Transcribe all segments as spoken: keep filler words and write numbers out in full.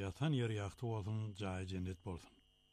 yatan yer ýakty bolsun, jaý cennet bolsun.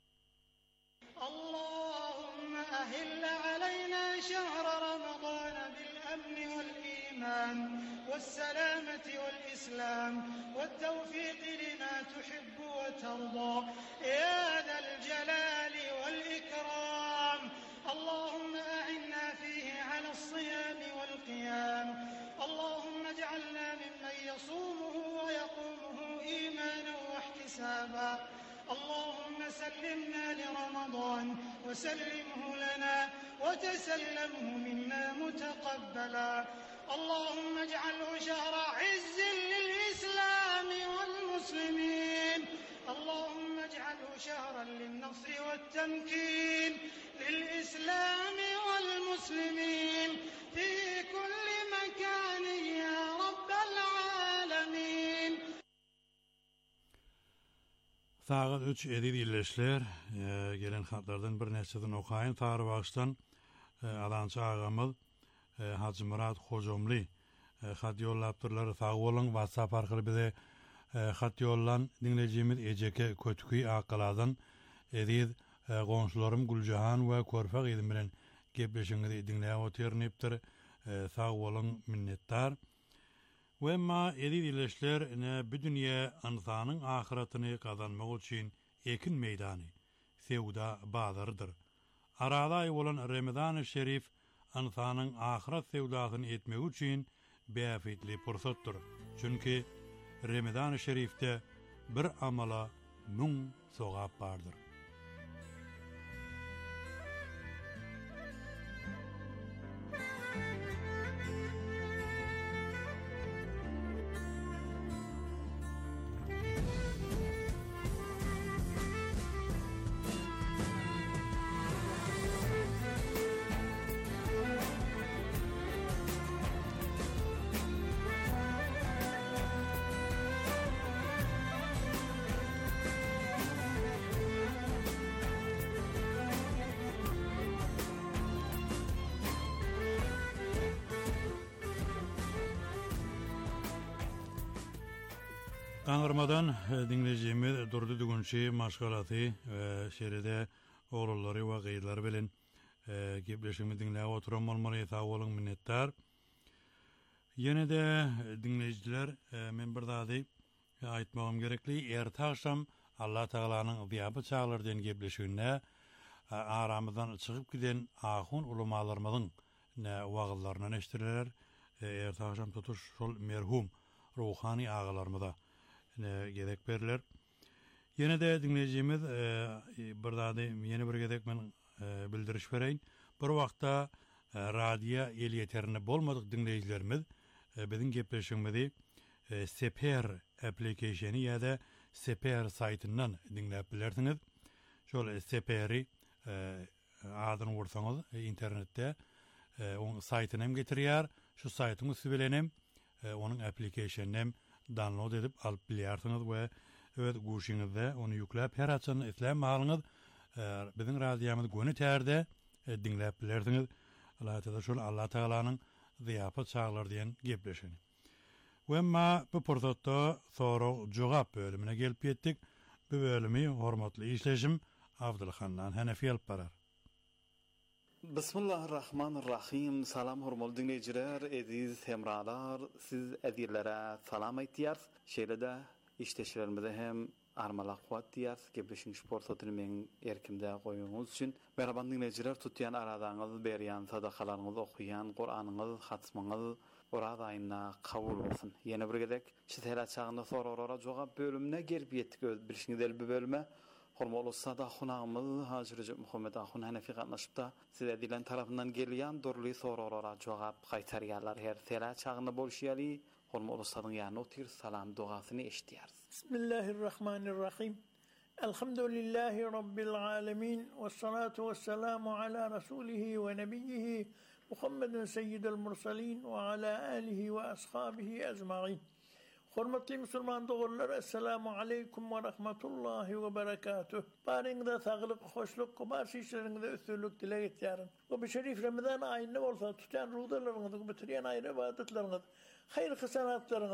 اللهم أهل علينا شهر رمضان بالأمن والإيمان والسلامة والإسلام والتوفيق لما تحب وترضى يا ذا الجلال والإكرام. اللهم أعنا فيه على الصيام والقيام. اللهم اجعلنا ممن يصومه ويقومه إيمانا واحتسابا. اللهم سلمنا لرمضان وسلمه لنا وتسلمه منا متقبلا. اللهم اجعله شهر عز للإسلام والمسلمين. اللهم اجعله شهرا للنصر والتمكين للإسلام والمسلمين في كل مكان يا رب العالمين. Sagat üç edil illeşler e, gelen hatlardan bir neçeden okayın. Tarı bağıştan e, adançı ağamız e, Hacı Murat Hocomli e, hat yollaptırları sağ olun. WhatsApp arkalı bize e, hat yollan dinleyicimiz Eceke Kötüküy Akkaladan edil e, komşularım Gülcahan ve Korfak edin bilen gepleşinizi dinleyen oterniptir. E, sağ olun, minnettar. Ve ma edil illeşler ne bir dünya insanın ahiretini kazanmak için ekin meydanı, sevda bağlarıdır. Arada olan Ramazan-ı Şerif insanın ahiret sevdasını etmek için beafetli fırsattır. Çünkü Ramazan-ı Şerif'te bir amala nun sogap vardır. Kanırmadan dinleyeceğimiz durdu dügünçi maşgalatı ve şeride oğulları ve gayırları bilin e, gepleşimi dinleye oturan olmalı, sağ olun, minnettar. Yine de dinleyiciler e, men bir dady e, aytmagym gerekli, erta akşam Allah Taala'nın ziyabı çağlar den gepleşigine e, aramızdan çıkıp giden ahun ulamalarymyzyň ne wagyllaryndan eşitdiler. E, erta akşam tutuş şol merhum ruhani ağalarymyza ne gerek berler. Yine de dinleyicimiz e, bir dady yeni bir gedek men e, bildiriş bereyin. Bir wagtda e, radio el yeterine bolmadyk dinleyicilerimiz e, bizim gepleşigimizi e, Seper application'ı ya da Seper saytından dinlep bilersiniz. Şol Seper'i e, adyny wursaňyz e, internetde e, on saytyny hem getirýär. Şu saytyny sübelenem e, onun application'ını hem download edip alıp bilýärsiňiz we evet guşiňizde onu ýükläp her açan isläp malyňyz e, biziň radiomiz göni tärde e, dinläp bilersiňiz. Allah Taala şol Allah Taala'nın ziyafat çağlar diýen gepleşeni. We ma bu pursatda soraw jogap bölümine gelip ýetdik. Bu bölümi hormatly işleşim Abdulhandan Hanefi alyp barar. Bismillahirrahmanirrahim. Salam hormatly dinleyijiler, ediz hemralar, siz edillere salam aýtýar. Şeýlede işleşilerimize hem armala kuwat diýär. Gepleşiň sportatyny men erkimde goýuňyz üçin. Merhaba dinleyijiler, tutýan aradaňyz, berýän sadakalaryňyz, okuýan Qur'anyňyz, hatmaňyz orada aýyna kabul bolsun. Ýene bir gedek şeýle çağında soraglara jogap bölümine gelip ýetdik. Bilişiňiz bu bölüme hormatly sada hunamyz Hacı Muhammed Ahun Hanefi gatnaşypda siz edilen tarapyndan gelýän durly soraglara jogap gaýtarýarlar. Her şeýle çağında bolşýaly. Hormatly sadyň ýanyna otyr salam duasyny eşitýäris. Bismillahirrahmanirrahim. Elhamdülillahi rabbil alamin ve salatu vesselamu ala rasulihi ve nebiyyihi Muhammedin seyyidil mursalin ve ala alihi ve ashabihi ecmaîn. Hormatly musulman dogurlar, assalamu aleykum ve rahmetullahi ve berekatuh. Baryňyzda saglyk, hoşluk, barşy işleriňizde üstünlük dilek etýärin. Bu bir şerif Ramazan aýyny bolsa tutýan ruhlarynızı bitirýän aýry ibadetleriniz, hayır hasanatlarınız,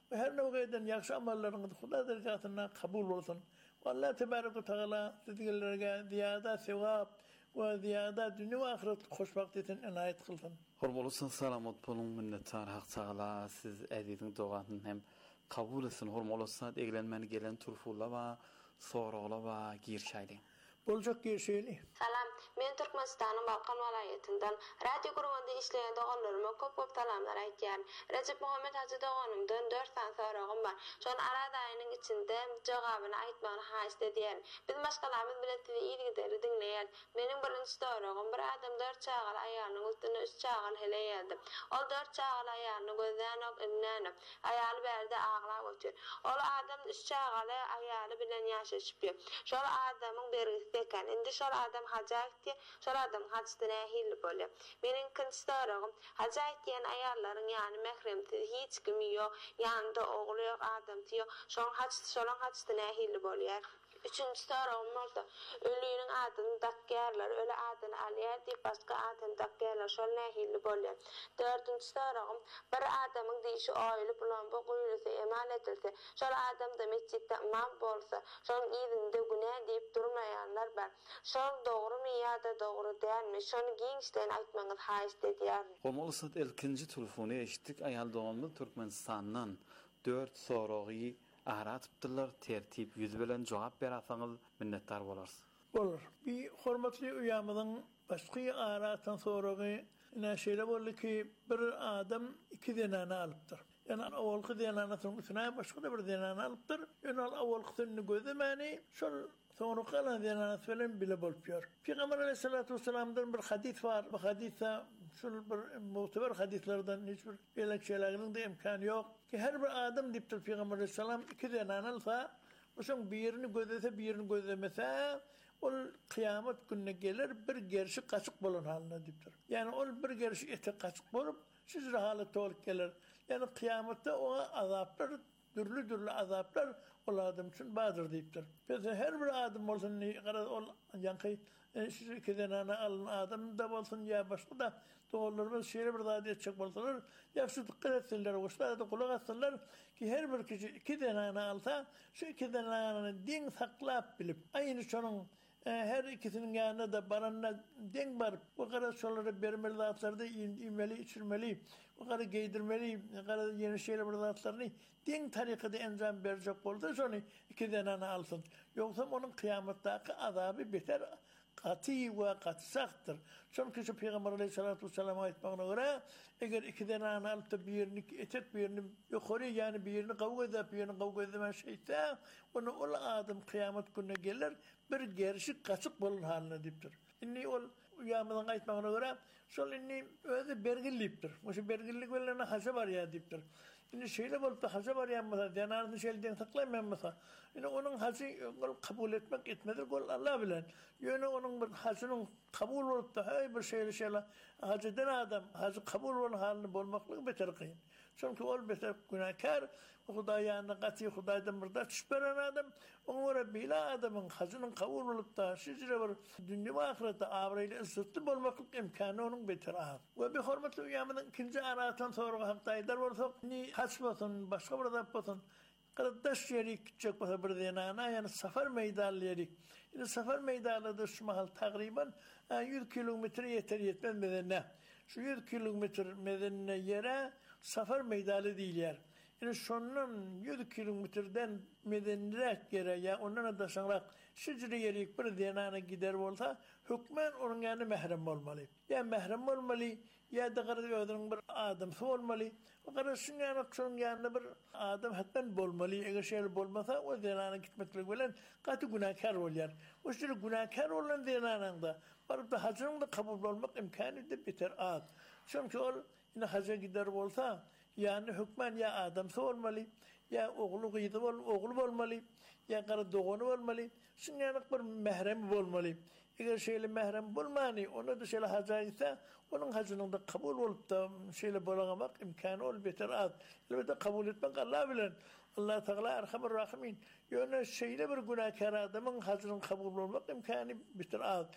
ve her nevgeden yakşı amallarınız Huda derecatına kabul olsun. Allah tebarek ve teala sizlerge ziyada sevap ve ziyada dünya ve ahiret hoşbaktiyetin inayet kılsın. Hormolusun salamat bolun minnettar haq sağla siz ädidin doganyn hem kabul etsin hormolusun eglenmeni gelen turfulla we soragla we girşaýly. Bolacak girşaýly. Salam, men Türkmenistan'ın Balkan vilayetinden radyo grubunda işleyen doğanlarıma köp köp salamlar aýtýan. Recep Muhammed Hacı doğanymdan dört tane soragym var. Şol arada aýynyň içinde jogabyny aýtmagyny haýsy diýen. Biz başgalarymyz bilen sizi ýygy dinleýän. Meniň birinji soragym bir adam dört çağal aýalynyň üstüne üç çağal heleydi. Ol dört çağal aýalyny gözden ok inläni. Aýaly berde ağlap ötür. Ol adam üç çağal aýaly bilen ýaşaşyp. Şol adamyň bergisi ekan. Indi şol adam haja etdi. Şol adam haçdyna hil bolýar. Meniň ikinji soragym haja etýän aýallaryň ýani mehremsiz hiç kimi ýok, ýanynda ogly ýok, adam diýýär. Şol haç, şol haçdyna hil bolýar. Üçüncü soragym bolsa, ölüýüniň adyny dakýarlar, öle adyny alýar diýip başga adyny dakýarlar, şol nähili bolýar. Dördüncü soragym, bir adamyň diýişi aýly bilen bu guýulsa emal edilse, şol adam da mesjitde imam bolsa, şol ýerinde günä diýip durmaýanlar bar. Şol dogrymy ýa-da dogry dälmi? Şonu giňişden aýtmaňyz haýsy diýär. Hormolusun ilkinji telefony eşitdik aýal doganly Türkmenistandan dört soragy aratypdylar, tertip yüz bilen jogap berasaňyz minnettar bolarsyz. Bolur. Bir hormatly üýamyň başky aratan soragy näşele boldy ki bir adam iki denany alypdyr. Yani awalky denanyň üstüne başga da bir denany alypdyr. Yani awalkyny gözlemeni şol sonra kalan denany bilen bile bolup ýör. Peygamber aleyhissalatu vesselamdan bir hadis var. Bu hadisde şol bir muteber hadislerden hiçbir belekçelerinin de imkanı yok ki her bir adam diýipdir Peygamber aleyhissalam iki denany alsa, oşoň birini gözlese birini gözlemese ol kıyamet gününe gelir bir gerşi kaçık bolan haline diýipdir. Yani ol bir gerşi ete kaçık bolup siz halat toluk gelir. Yani kıyamette o azaplar türlü türlü azaplar ol adam için badır diýipdir. Mesela her bir adam bolsun ni gara ol ýanky siz iki denany alın adam da bolsun ya başga da doğrularımız şeýle bir zat etjek bolsalar ýaşy dikkat etsinler, oşlarda kulak assinler ki her bir kişi iki denany alsa şu iki denany diň saklap bilip aýyny şonuň her ikisinin yanında da baranına denk var. Bu kadar şoları bermeli zatlarda inmeli, içirmeli, bu kadar giydirmeli, bu kadar yeni şeyler bu zatlarını denk tarikada enzam verecek oldu. Sonra iki denany alsın. Yoksa onun kıyametteki azabı beter, katı ve katsaktır. Çünkü şu Peygamber aleyhissalatu vesselam'a etmağına göre eğer iki denany alıp da birini etek birini yukarı yani birini kavga edip birini kavga edemen şeyse onu ol adam kıyamet gününe gelir bir gerçek kaçık bolun haline diýipdir. Inni ol ýamyň aýtmagyna göre şol inni özi bergilipdir. Şu bergillik bilen haja bar ýa diýipdir. Inni şeýle bolup da haja bar ýa denarny şeýleden saklaýmanmasa, inni onuň hajy kabul etmek etmedir gol Allah bilen. Ýöne onuň bir hasynyň kabul bolup da hay bir şeýle şeýle hajadan adam hajy kabul bolan halini bolmaklygy beter kyn. Çünkü ol beter günahkar, Hudaý ýanyna gaty Hudaýdan birde düşberen adam, oňra bila adamyň hazynyň kabul bolup da şeýle bir dünýä we ahirette abraýly izzatly bolmaklyk imkany onuň beter az. We bir hormatly ýamyň ikinji aratan soragy hakda aýdar bolsak, ni haç bolsun, başga bir zat bolsun, qardaş ýeri kitjek bolsa bir denana, ýani safar meýdanly ýeri. Indi safar meýdanynda şu mahal tagriban yüz kilometr ýeter ýetmez medenne. Şu yüz kilometr medenne ýere safar meýdanly diýilýär. Yani şonun yüz kilometrden medenirek yere ya ondan da şanrak şicri yerik bir denana gider bolsa hükmen onun yani mehrem olmalı. Ya mehrem olmalı ya da garı ödürün bir adam olmalı. O kadar şun yani şun yani bir adam hatta bolmalı. Eğer şey bolmasa o denana gitmekle bilen katı günahkar olýar. O şöyle günahkar olan denanın da barıp da hacının da kabul olmak imkanı da biter az. Çünkü o yine hacca gider bolsa yani hükmen ya adamsa olmalı, ya oğlu gıydı ol, oğlu olmalı, ya karı doğunu olmalı, şimdi bir mehrem olmalı. Eğer şeyle mehrem bulmani, onu da şeyle hacca ise, onun hacının da kabul olup da şeyle bolagamak imkanı ol beter az. Elbette kabul etmek Allah bilen. Allah Teala Erhamur Rahimin. Yani şeyle bir günahkar adamın hacının kabul olmak imkanı beter az.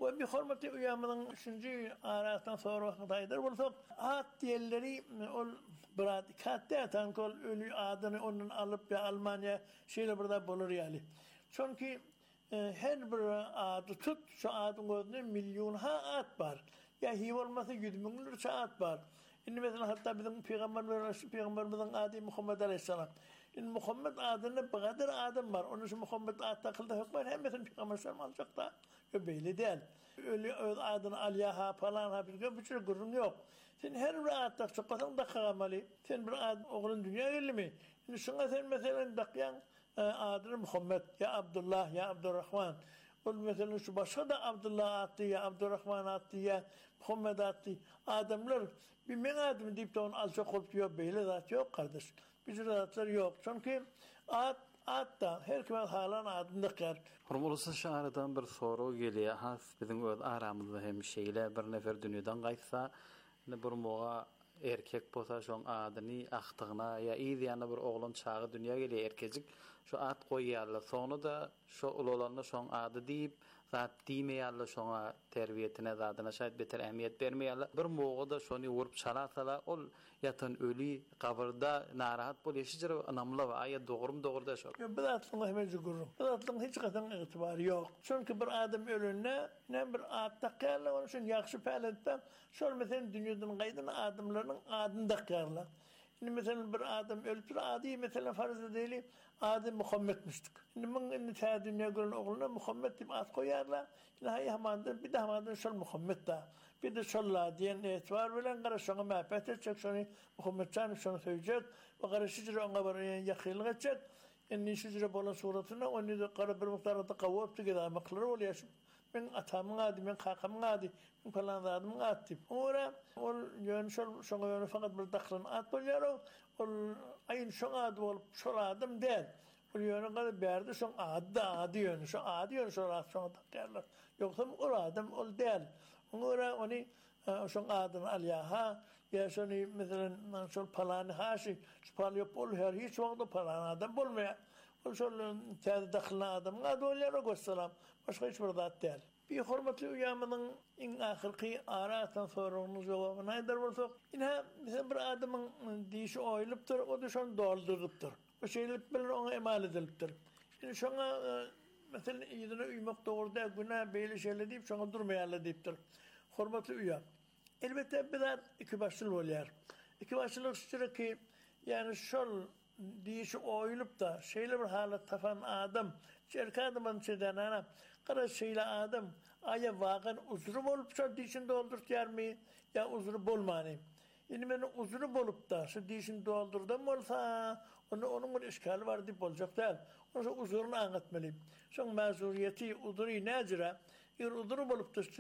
Ve bir hürmeti uyamının üçüncü arasından sonra vakıdaydır. Bulsak at diğerleri ol bradikat atan kol ölü adını onun alıp ya Almanya şeyle burada bulur yani. Çünkü e, her bir adı tut şu adın gözünde milyonha at var. Ya hiç olmasa yüz binlerce at var. Şimdi mesela hatta bizim peygamberimiz peygamberimizin adı Muhammed Aleyhisselam. Şimdi Muhammed adını bu kadar adım var. Onun için Muhammed adı takıldı hükmen hem mesela peygamberimiz alacak da belli değil. Öyle adını Aliyaha falan ha bir bir şey gurur yok. Sen her bir adı takılsan da kalmalı. Sen bir adı oğlun dünya geldi mi? Şimdi şuna sen mesela dakyan adını Muhammed ya Abdullah ya Abdurrahman. Ol mesela şu başka da Abdullah attı ya Abdurrahman attı ya Muhammed attı. Adamlar bir ben adım deyip de onu azca koptuyor böyle zat yok kardeş. Bir zatlar yok. Çünkü ad ad da her kim halan adında kar. Hormolsa şaharadan bir soru geliyor. Has bizim öz aramızda hem şeyler bir nefer dünyadan qaysa ne bir moğa erkek bolsa şoň adyny aktygına ya ýa-da bir oğlan çağı dünya gelýär erkejik şu at goýýarlar. Sonra da şu ulanlar şoň ady diýip zat diýmeýärler şoňa terbiyetine zadyna şaýat beter ähmiýet bermeýärler. Bir moğa da şonu wurup çalasalar ol ýatan öli kabrda narahat bolýar anamla we aýa dogrum dogurda şo. Bu zatlyň hemen jugurum. Bu zatlyň hiç gadan ýetibary ýok. Çünki bir adam ölünne ne bir at takarlar onun için ýaxşy päletden şol meselen dünýäden gaýdan adamlaryň adyny takarlar. Şimdi mesela bir adam ölüp adi mesela farz edelim adı Muhammed'miştik. Şimdi men indi ta dünya gören oğluna Muhammed diye ad koyarlar. Şimdi hay hamandan bir daha hamandan şol Muhammed da. Bir de şolla diyen etvar bilen qarşıga mähbet edecek şonu Muhammedcan şonu söýjek we qarşıjyra ona bir ýakynlyk edecek. Indi şüjre bolan suratyna onu da qara bir miktarda qawwap tügeda maklary bolýar. Ben atamın adı, ben kakamın adı, ben falan adımın adı. Ora, ol yön şol şoňa ýöne fakat bir daklyn at bolýar. Ol aýyn şoň ady bolup şol adım däl. Ol ýöne gara berdi şoň ady ady ýöne, şo ady ýöne şol at şoňa takarlar. Ýoksa ol adam ol däl. Ora ony şoň adyny alýaha, ýa şonu meselen şol falan haşy, şu palyop bol her hiç wagtda falan adam bolmaýar. Ol şol täze daklyn adamyň ady bolýar goşsalam. Başka hiç bir zat değil. Bir hürmetli uyamının en ahirki aratan sorunun cevabını aydır olsak, yine mesela bir adamın dişi oyılıptır, o da şunu dolduruptur. O şeylik bilir ona emal ediliptir. Şimdi şuna mesela yedine uymak doğruda günah böyle şeyle deyip şuna durmayarlı deyiptir. Hürmetli uyam. Elbette bir zat iki başlı oluyor. İki başlılık süre ki yani şol dişi oyulup da şeyle bir halat tafan adam, çerka adamın çeden anam, qara şeyle adam aya vaqan uzru bolup şu dişini doldurtýar mı ya uzru bolmany. Indi men uzru bolup da şu dişini doldurdum bolsa onu onun bir işgali var diýip boljak däl. Onu uzruny anlatmalym. Şoň mazuriyeti uzry näjire ýer uzru bolup da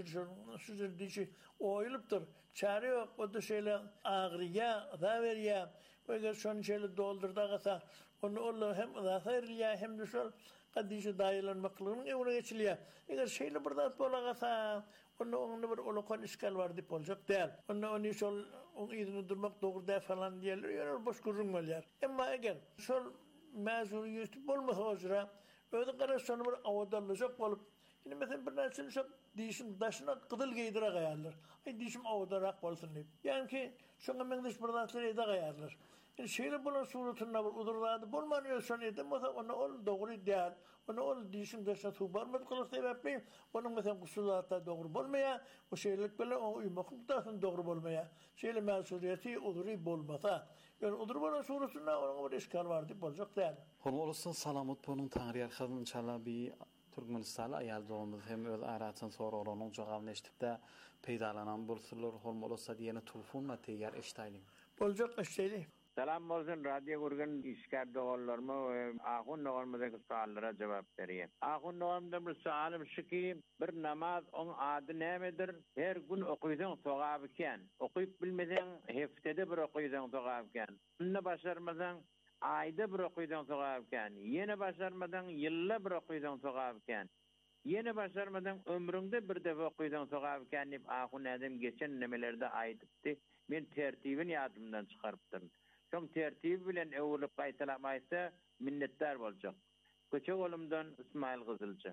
şu dişi oýulypdyr. Çare ýok, o da şeyle agryýa, da berýär. Eger şonu şeyle doldurda gasa onu Allah hem da berýär hem de şol kadişi daýylanmaklygyn öwre geçilýär. Eger şeýle bir zat bolagasa, onu onu bir olakon iskal bar diýip boljak däl. Onu onu şol onu ýerine durmak dogry falan diýerler, ýöne boş gurrun bolýar. Emma eger şol mazuriyet bolmasa ojra, öňe garaşany bir awdallyjak bolup, indi mesela bir näçe şol dişin daşyna gydyl geýdire gaýarlar. Ay dişim awdarak bolsun diýip. Ýani ki, şoňa meňdeş bir zatlar ede gaýarlar. Yani şeýle bolan suratynda bir udurlady bolmanýar şonu edem, onu ol dogry däl. Onu ol dişin daşa tu barmak kılık sebäpli, onun mesela gusulata dogry bolmaýar, o şeýlelik bilen o uýmakdasyň dogry bolmaýar. Şeýle mäsuliyeti udry bolmasa, ýani udry bolan suratynda onuň bir işgal bar diýip boljak däl. Hormolsa salamat bolan taňry arkadan inşallah bir Türkmenistan aýal dogumyz hem öz aratan soragynyň jogabyny eşitipde peýdalanan bolsalar hormolsa diýeni telefon material eşitaýlyň. Boljak eşitaýly. Salam bolsun, radyo gurgun işkar doğallarıma ve ahun doğalmadaki suallara cevap vereyim. Ahun doğalımda bir sualım şu ki, bir namaz onun adı nemedir? Her gün okuyduğun soğabıken, okuyup bilmeden heftede bir okuyduğun soğabıken, sünne başarmadan ayda bir okuyduğun soğabıken, yeni başarmadan yılla bir okuyduğun soğabıken, yeni başarmadan ömründe bir defa okuyduğun soğabıken, ahun adam geçen nemelerde aydıptı. Ben tertibin yardımından çıkarptım. Şoň tertib bilen öwrüp gaýtalamaysa minnetdar boljak. Köçe golumdan İsmail Gızılca.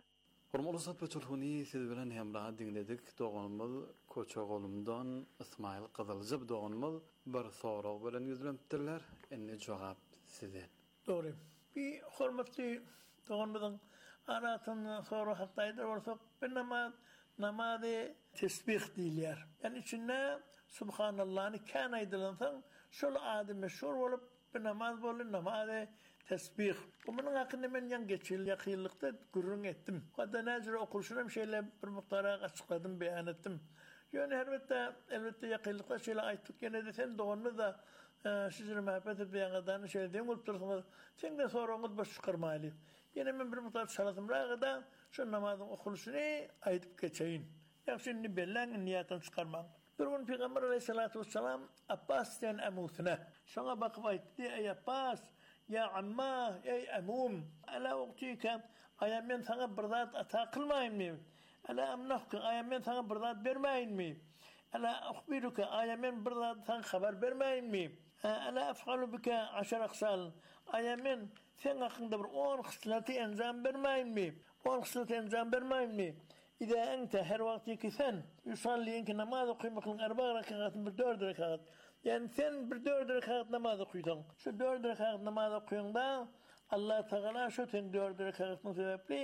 Hormalı sat beçulhuni siz bilen hemra dinledik. Doğanmal Koçoğlu'mdan İsmail Qızılcıp doğanmal bir soru bilen yüzlenipdirler. Enne cevap sizden. Doğru. Bir hormatly doğanmadan aratın soru haktaydır olsa bir namaz namazı tesbih diler. Yani içinde Subhanallah'ını kan aydılansan şol adı meşhur olup bir namaz bolun namazı tesbih. Bunun hakkında men yan geçil yakınlıkta gurrun ettim. Hatta nazır okuluşuna bir şeyler bir muhtara açıkladım, beyan ettim. Yani elbette elbette yakınlıkta şeyler ayttık. Yine de sen doğanlı da e, sizin muhabbet et beyan edanı şey deyin olup dursunuz. Sen de sorunuz baş çıkarmalı. Yine ben bir muhtara salatım rağda şu namazın okuluşunu aytıp geçeyim. Yani şimdi bellen niyetten çıkarmam. Bir gün Peygamber Aleyhissalatu vesselam Abbas'tan emusuna. Şuna bakıp aytti ey Abbas, ya amma, ey emum, ala uktike ayammen sana bir zat ata kılmayın mı? Ala amnahke ayammen sana bir zat vermeyin mi? Ala ukhbiruke ayammen bir zat sana haber vermeyin mi? Ala af'alu bike aşar aksal ayammen sen hakkında bir on hıslati enzam vermeyin mi? on hıslati enzam vermeyin mi? إذا أنت هر وقت كثن يصلي إنك نماذج قيمة الأربع ركعات بدور ركعات يعني ثن بدور ركعات نماذج قيدون شو دور ركعات نماذج قيدون دا الله تعالى شو ثن دور ركعات نسبب لي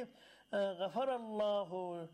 غفر الله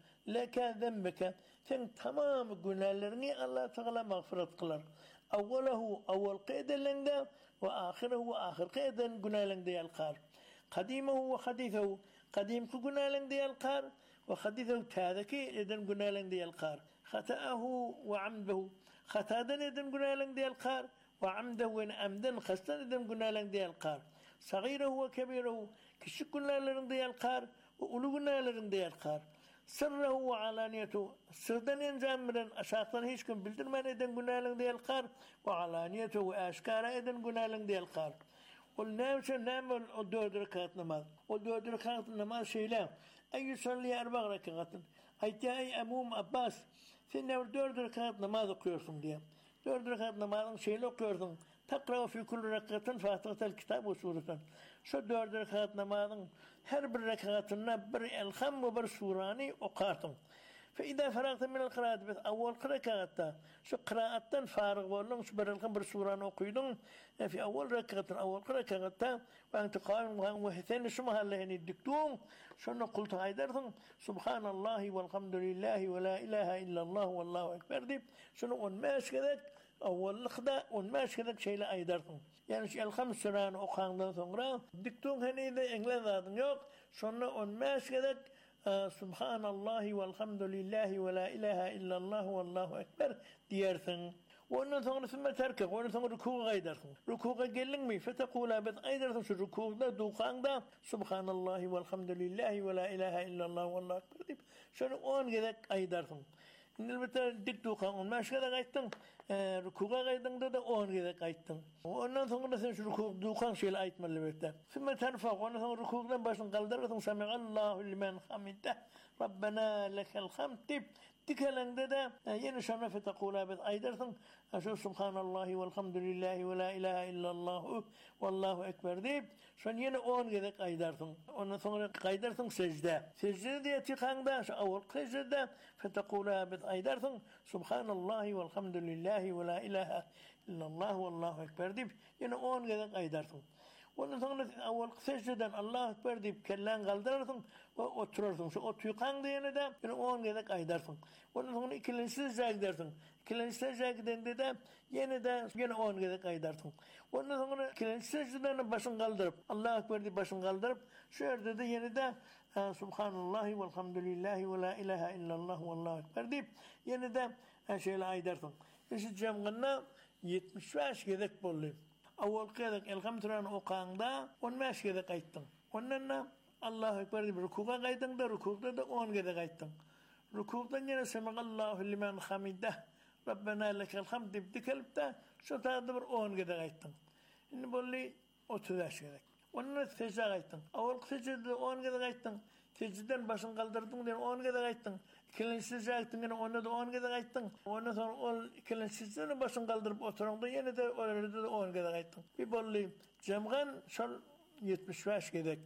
لك ذنبك ثن تمام جنالرني الله تعالى مغفرة قلر أوله أول قيد لندا وآخره وآخر قيد جنالن دي القار قديمه وحديثه قديم كجنالن دي القار وخديثه تاذكي إذن قلنا لن دي القار خطأه وعمده خطادا إذن قلنا لن دي القار وعمده وإن أمدا خستا إذن قلنا لن دي القار صغيره وكبيره كشك قلنا لن دي القار وأولو قلنا لن دي القار سره وعلانيته سردن ينزامرا أشاقا هيشكم بلدرمان إذن قلنا لن دي القار وعلانيته وأشكارا إذن قلنا لن دي القار والنام نعمل الدور ركعات نماز والدور ركعات نماز شيئا أي يصلي أربع ركعات أي تأي أموم أباس سنة دور ركعات نماز قيرتم ديا دور ركعات نماز شيء قيرتم تقرأ في كل ركعة فاتحة الكتاب وسورة شو دور ركعات نماز هر بركعات نبر الخم وبر سوراني وقارتم فإذا فرغت من القراءة بس أول قراءة شو قراءة فارغ ولن شو برلكم برسوران وقيدون في أول ركعة أول قراءة وأنت قائم وهثين شو مهلا هني الدكتور شو قلت هيدرتم سبحان الله والحمد لله ولا إله إلا الله والله أكبر دي شنو ونماش كذاك أول لخدة ونماش كذاك شيء لا أيدرتم يعني شيء الخمس سنين أقامنا ثمرة الدكتور هني إذا إنجليزا يوك شنو ونماش كذاك آه سبحان الله والحمد لله ولا إله إلا الله والله أكبر ديارثن وأن ثمر ثم تركه وأن ثمر ركوع غيدرثن ركوع قلن مي فتقول أبد أيدرثن شو ركوع ده دوقان ده سبحان الله والحمد لله ولا إله إلا الله والله أكبر شنو أون كذا أيدرثن إن البتة دك دوقان ما شكذا غيتن ركوع غيدن ده ده أون كذا غيتن وأن ثمر ثمر شو ركوع دوقان شيء الأيت من البتة ثم ترفع وأن ثمر ركوع ده باش نقدر ثم سمع الله لمن حمده ربنا لك الحمد تب تكلم ده ين شرنا فتقول أبد أيدرثن أشوف سبحان الله والحمد لله ولا إله إلا الله والله أكبر ديب شن ين أون كذا أيدرثن أون ثمر أيدرثن سجدة سجدة دي تخان ده أول سجدة فتقول أبد أيدرثن سبحان الله والحمد لله ولا إله إلا الله والله أكبر ديب ين أون كذا أيدرثن ونثون أول سجدة الله أكبر دي كلام غلدرثن وأترثن شو أتيقان دينا ده إنه أون جدك أيدرثن ونثون كلن سجاك درثن كلن سجاك دين ده ين ده ين أون جدك أيدرثن ونثون كلن سجدة باشن غلدرب الله أكبر دي باشن غلدرب شو ده ده ين ده سبحان الله والحمد لله ولا إله إلا الله والله أكبر دي ين ده شيء لا أيدرثن إيش جمعنا يتمشواش جدك بولي أول كذا الخمسران أقاندا ونماش كذا قيتن وننا الله أكبر بركوعا قيتن ده ركوع ده أون كذا قيتن ركوع ده جنا سمع الله لمن حمده ربنا لك الحمد بتكلبته شو تقدر أون كذا قيتن إن بقولي أتداش كذا وننا سجدة قيتن أول سجدة أون كذا قيتن سجدة باشن قلدرتن ده أون كذا قيتن كلن سجدة تنين أون ده أون كذا قيتن وأنا ثون أول كلن سجدة باشن قلدرب أترون ده ين ده أون كذا قيتن بيقولي جمعان شل يتمشواش كذا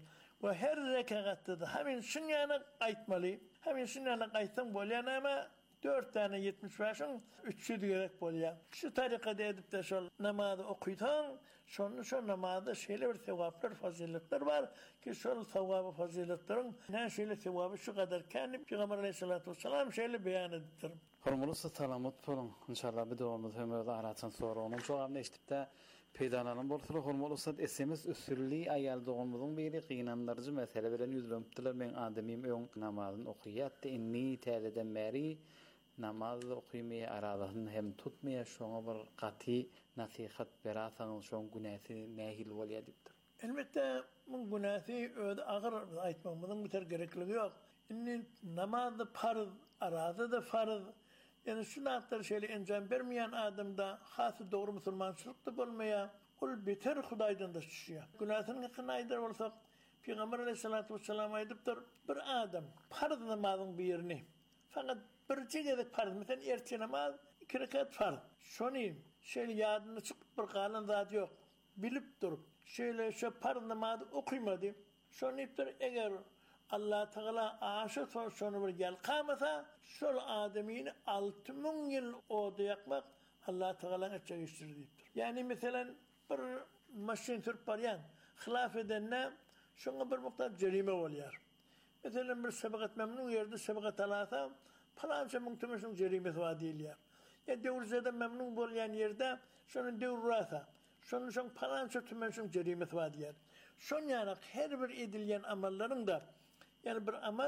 ve her rekatta da hemen sünnana aytmalı. Hemen sünnana aytsan bolyan ama dört tane yetmiş beşin üçü gerek bolyan. Şu tarikada edip de şol namazı okuytan, sonra şu namazda şeyler bir sevaplar, faziletler var ki şol sevabı faziletlerin ne şeyle sevabı şu kadar kendi Peygamber Aleyhissalatu vesselam şeyle beyan edilir. Hormolu salamat bolun. İnşallah bir doğumuz hem de aratan sonra onun çoğamını eşitip de peydalanan bolsa hormolu S M S üsürlü ayal doğumuzun biri qiyinandırıcı mesele bilen yüzlömptiler men adamim öň namazyn okuyat inni täleden beri namaz okuymaya aradan hem tutmaya şoňa bir gaty nasihat berasaň şoň günäsi nähil bolýar diýipdir. Elbette bu günäsi öde agyr aýtmamyň biter gerekligi ýok. Inni namazda farz, arada da farz. Yani sünnatlar şeýle enjam bermeýän adamda hasy dogry musulmançylyk da bolmaya, ol beter Hudaýdan da düşýär. Günäsini kınaýdyr bolsak, Peygamber Aleyhissalatu vesselam aýdypdyr, bir adam farz namazyň birini fakat bir çeýdek farz, mesela ertesi namaz iki rekat farz. Şony şeýle ýadyna çykyp bir galan zat ýok. Bilip durup şeýle şu farz namazy okuýmady. Şonypdyr eger Allah Teala aşık şonu bir gel qamasa şol adamyny altı ming ýyl oda ýakmak Allah Teala geçirdi. Yani mesela bir maşin sürüp baryan hilaf edenne şoňa bir mukdar jerime bolýar. Mesela bir sebagat memnun ýerde sebagat alasa falança ming tömeşin jerimesi var diýilýär. Ya döwrüzede memnun bolýan ýerde şonu döwrasa şonu şoň falança tömeşin jerimesi var diýär. Şoňarak her bir edilýän amallaryň da yani bir amal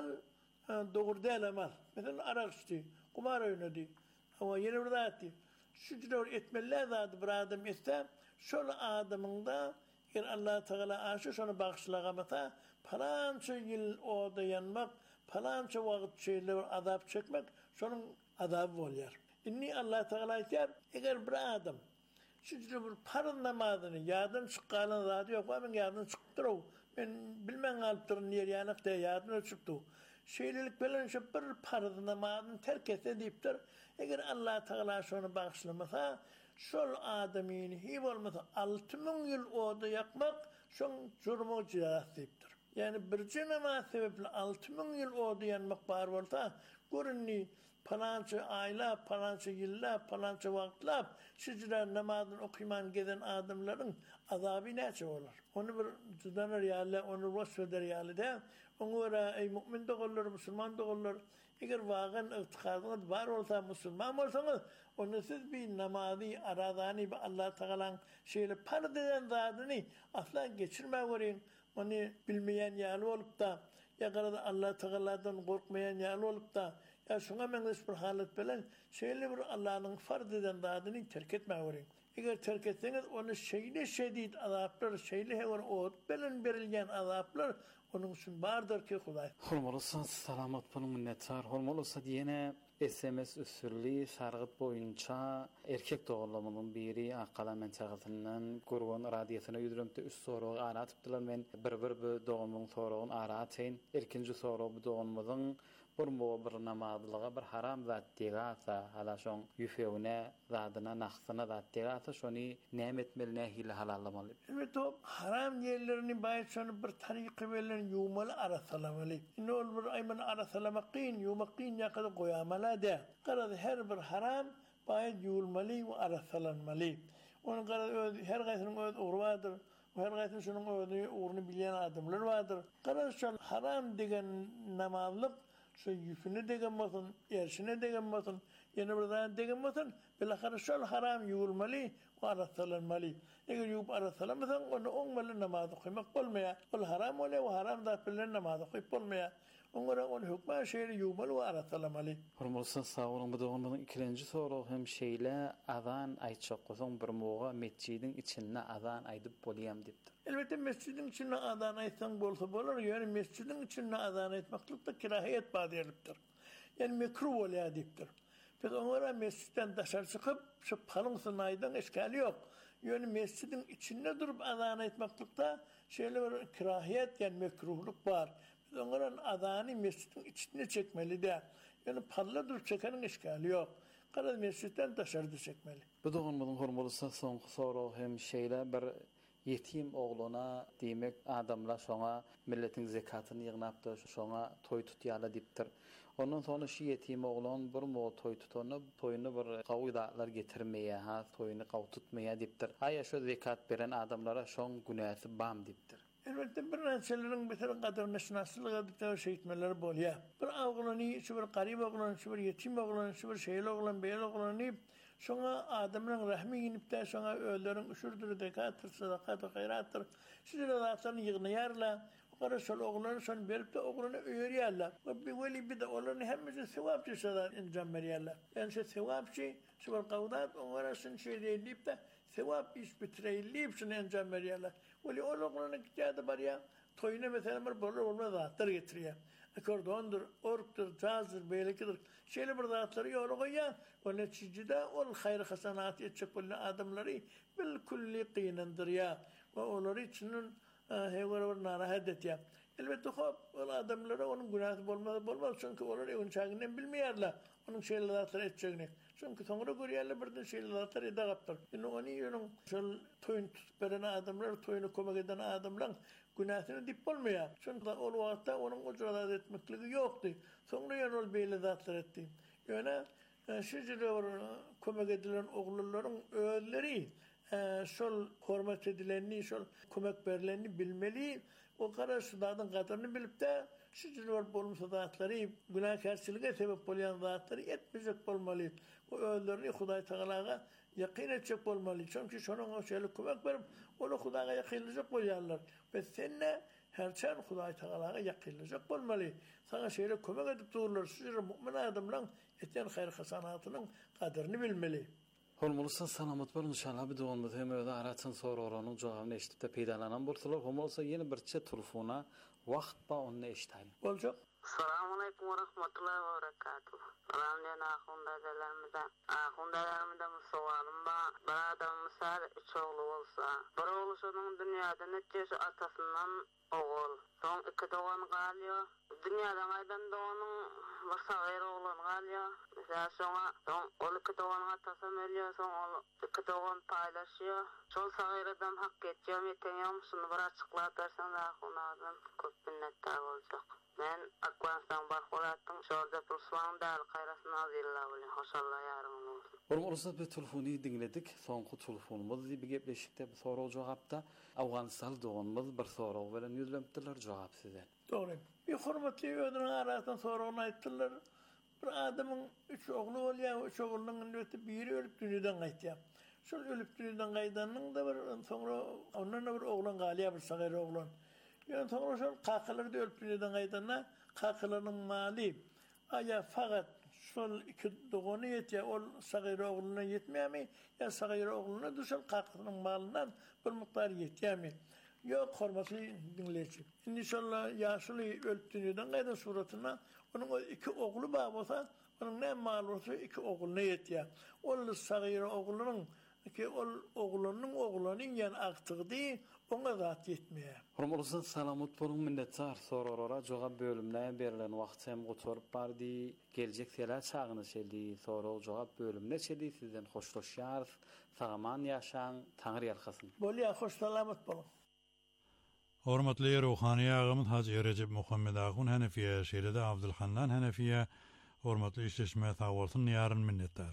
doğru değil amal. Mesela arak içti, kumar oynadı, ama yeni bir zat. Şu cüdür etmeler zatı bir adam etse, şöyle adamın da eğer Allah Teala aşı şunu bağışlagamasa, falanca yıl orada yanmak, falanca vakit şeyler azap çekmek, şunun azabı oluyor. İnni Allah Teala iter, eğer bir adam şu cüdür bir parın namazını yardım çıqqanın zatı yok, ama yardım çıktır o. Ben bilmem alıptırın yer yanık diye yardım çıktı. Şeylilik bilen şu bir farz namazını terk etse deyiptir. Eğer Allah Teala şunu bağışlamasa, şol adamini hiç olmasa altı ming yıl oda yakmak şun cürmü cirat deyiptir. Yani bir namaz sebeple altı ming yıl oda yanmak var olsa, görünni falanca ayla, falanca yılla, falanca vaktla şicra namazını okuyman giden adamların azabı nece olur? Onu bir cüzdanır yâle, onu vasfeder yâle de, onu vera ey mümin de olur, musulman da olur. Eğer vağın ıhtikadınız var olsa, musulman olsanız, onu siz bir namazı, aradani, Allah Teala'nın şeyle pardeden zadını asla geçirme görün. Onu bilmeyen yâle olup da, ya kadar Allah Teala'dan korkmayan yâle olup da, ya şuna mengeş bir halet bilen, şeyle bir Allah'ın farz eden zadını terk etme görün. Eğer terk etseniz onu şeyle şedid azaplar, şeyle hever oğut bilen verilgen azaplar onun için vardır ki Hudaý. Hormolsa salamat bolun minnetdar. Hormolsa diýene S M S üsürli sargyt boýunça erkek dogurlamynyň biri Akala mençagatynyň Gurgan radiosyna ýüzürümde üç soragy aratypdylar. Men bir-bir bu dogumyň soragyny aratyn. Erkinji soragy bu dogumyň bir bir namazlyga bir haram zat diýärse, hala şoň ýüfegine, zadyna, nahsyna zat diýärse, şony näme etmeli, nähili halallamaly. Evet o haram ýerlerini baýat şonu bir taryky bilen ýumaly arasalamaly. Ine ol bir aýman arasalamak kyn, ýumak kyn ýakada goýamala de. Garady her bir haram baýat ýulmaly we arasalanmaly. Onu garady öz her gaýsynyň öz ugry bardyr. Her gaýsy şonuň öňünde ugruny bilýän adamlar bardyr. Garady şol haram degen namazlyk şu yüfünü degen bolsun, erşine degen bolsun, ýene bir zat degen bolsun, bilahara şol haram ýuwulmaly, arasalanmaly. Eger ýuwup arasalamasaň, onu oňmaly namaz okuymak bolmaýar. Ol haram bolýar, we haram zat bilen namaz okuyup bolmaýar. Oňra onu hükmä şeýle ýuwmaly we arasalamaly. Hormolsa sawrun bu dogumyň ikinji soragy hem şeýle azan aýtjak bolsaň bir moga mescidiň içinde azan aýdyp bolýam diýipdir. Elbette mescidin içinde azan aytsan bolsa bolar, yani mescidin içinde azan aytmaklık da kirahiyet badiyelipdir. Yani mekruh bolýar diýipdir. Biz onlara mescitten daşar çıkıp, şu palın sınaydan eşkali yok. Yani mescidin içinde durup azan aytmaklık da şöyle bir kirahiyet, yani mekruhluk var. Biz onlara azanı mescidin içinde çekmeli de. Yani palla durup çekenin eşkali yok. Karar mescitten daşarda çekmeli. Bu dogumyň hormolsa soňky soragy hem şeýle bir yetim oğluna demek adamlar şoňa milletin zekatyny ýygnapdy, şoňa toý tutýarlar dipdir. Ondan sonra şu yetim oğlan bir mo toý tutany, toýuny bir gawdalar getirmeýär, ha toýuny gaw tutmaýar dipdir. Aýa şu zekat beren adamlara şoň günäsi bam dipdir. Elbette bir näçelerin mesela gadarny şunaslyga bir şeýitmeler bolýar. Bir oğlany, şu bir garyp oğlan, şu bir yetim oğlan, şu bir şeýle oğlan, beýle oğlany şoňa adamlaryň rahmy ginipde şoňa öýlerin üşürdir, zekatyr, sadakat, hayratyr. Şuňa zatlaryny ýygnayarlar. Gara şol oğlanı şol berip de oğlanı öýerýärler. We weli bir de oğlanı hemmesi sevap düşerler injam berýärler. Yani şu sevapçı, şu bir gawdat oňarasyn şeýleyip de sevap iş bitireýlip şunu injam berýärler. Weli oğlanı gitýärdi barýa, toýuna mesela bir bolar olmaz zatlar getirýär. Akordondur, orkdur, jazdır, beýlekidir. Şeýle bir zatlary ýola goýýar. O netijede ol hayır hasanat etjek bolan adamlary bil kulli qynandyrýar. We olary üçin heýwer narahat etýär. Elbette hop, ol adamlara onun günahı bolmaz, bolmaz çünkü olar eýin çagyny bilmeýärler. Onun şeýle zatlar etjegini. Çünkü soňra görýärler birden şeýle zatlar eda gapdyr. Indi ony ýönüň şol toýun tutup beren adamlar, toýuny kömek eden adamlar günahyny dip bolmaýar. Çünkü ol wagtda onuň ujrat etmekligi ýokdy. Soňra ýön ol beýle zatlar etdi. Ýöne şu jüri kömek edilen oğullaryň öýleri şol hormat edilenini, şol kömek berilenini bilmeli. O garaşdadyň gadaryny bilip de şu jüri bolmasa zatlary günahkarçylyga sebep bolýan zatlary etmejek bolmaly. O öýlerini Hudaý Tagalaga ýakyn etjek bolmaly. Çünki şonuň şeýle kömek berip, onu Hudaýga ýakynlyjak bolýarlar. We senne herçän Hudaý Tagalaga ýakynlyjak bolmaly. Sana şeýle kömek edip durlar. Şu mümin adamlaryň etýän hayır hasanatynyň gadyryny bilmeli. Hormulsa salamat bolun inşallah bir doganda hem öýde araçyn soraganyň jogabyny eşitip de peýdalanan bolsalar, hormulsa ýene birçe telefona wagt ba ony eşitaýyn. Boljak. Assalamu alaykum wa rahmatullahi wa barakatuh. Salam dena ahunda dalarmyda. Ahunda dalarmyda suwalym bar. Bir adam misal üç ogly bolsa, bir ogly şonuň dünýäde netjeşi atasyndan ogul, soň iki dogan galýar. Dünýäden aýdan doganyň bir sagir oglan galýar. Mesela şoňa soň ol iki dogan atasy melýär, soň ol iki dogan paýlaşýar. Şol sagir adam hak etýär, meteňem şunu bir açyklap bersen ahundan köp minnetdar boljak. Men Akwanstan barholatın şorda Ruslan dal qayrasına azilla bilen hoşalla yarım bolsun. Hormulsa bir telefony dinledik. Soňky telefonumyz bir gepleşikde bir soraw jogapda Awganistan doganymyz bir soraw bilen ýüzlenipdiler jogap sizden. Dogry. Bir hormatly öýdüň arasyndan sorawyny aýtdylar. Bir adamyň üç ogly bolýar, üç oglynyň öňünde biri ölüp dünýeden gaýtýar. Şol ölüp dünýeden gaýdanyň da bir soňra ondan bir oglan galýar, bir sagir oglan. Yani sonra şol kakılarda ölüp dünýeden gaýdana, kakılaryň maly aýa fakat şol iki dogany ýetýär, ol sagir oglyna ýetmeýärmi? Ya sagir oglyna düşen kakılaryň malyndan bir miktar ýetýärmi? Ýok, hormatly dinleýiçi. Indi şol ýaşuly ölüp dünýeden gaýdan suratyna onuň iki ogly bar bolsa, onuň näme maly bolsa iki oglyna ýetýär. Ol sagir oglynyň ki ol oğlanın oğlanın yan aktıgdy, ona zat yetmeýär. Hormulsa salamat bolun minnetdar sorarlara jogap bölümine berilen wagt hem gotorup bardy. Geljek sela çagyny şeldi, soraw jogap bölümine şeldi sizden hoşlaşýar. Sagaman ýaşaň, taňyr ýalkasyn. Bolýar, hoş salamat bolun. Hormatly ruhani agymyz Haji Recep Muhammed Agun Hanefiýe şeýlede Abdulhannan Hanefiýe hormatly işleşme sag bolsun, ýaryn minnetdar.